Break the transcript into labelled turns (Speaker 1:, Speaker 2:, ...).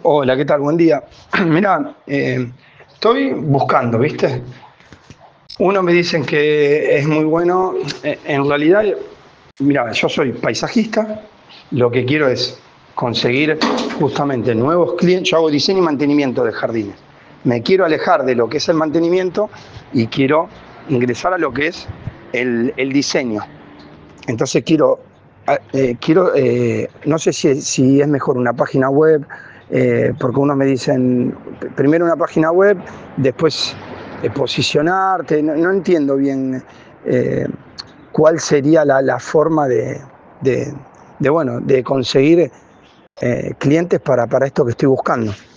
Speaker 1: Hola, ¿qué tal? Buen día. Mira, estoy buscando, ¿viste? Uno me dicen que es muy bueno. En realidad, mira, yo soy paisajista. Lo que quiero es conseguir justamente nuevos clientes. Yo hago diseño y mantenimiento de jardines. Me quiero alejar de lo que es el mantenimiento y quiero ingresar a lo que es el diseño. Entonces no sé si es mejor una página web, porque unos me dicen primero una página web, después posicionarte. No entiendo bien eh, cuál sería la forma de, bueno, de conseguir clientes para esto que estoy buscando.